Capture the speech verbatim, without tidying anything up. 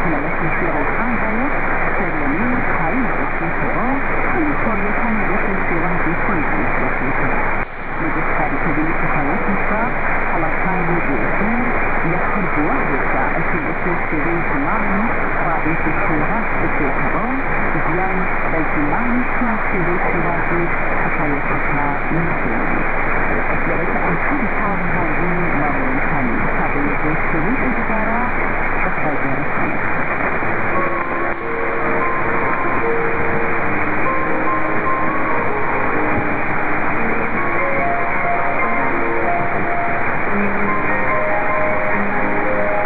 التي في روحان بايت سريانين خارج الشيطان ومقارنة بتنسيران بكل الشيطان مجسد كبيرة حياتك على كان الإنسان يخرج وحدك التي تشتري معه رابط الشيطان الشيطان زيان بالجمال تشتري شراكي حياتك من لذلك أنشد هذا هذه مرة ثانية هذا يجب الشروط الجدارة وخير